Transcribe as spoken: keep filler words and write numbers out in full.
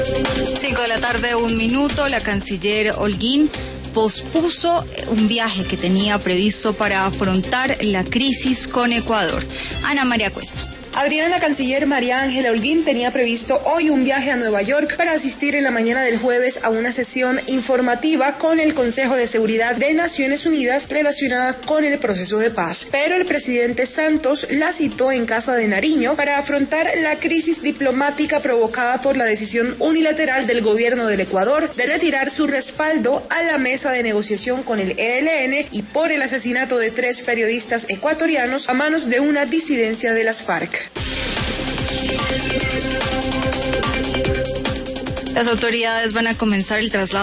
Cinco de la tarde, un minuto, la canciller Holguín pospuso un viaje que tenía previsto para afrontar la crisis con Ecuador. Ana María Cuesta. Adriana, la canciller María Ángela Holguín tenía previsto hoy un viaje a Nueva York para asistir en la mañana del jueves a una sesión informativa con el Consejo de Seguridad de Naciones Unidas relacionada con el proceso de paz. Pero el presidente Santos la citó en Casa de Nariño para afrontar la crisis diplomática provocada por la decisión unilateral del gobierno del Ecuador de retirar su respaldo a la mesa de negociación con el E L N y por el asesinato de tres periodistas ecuatorianos a manos de una disidencia de las FARC. Las autoridades van a comenzar el traslado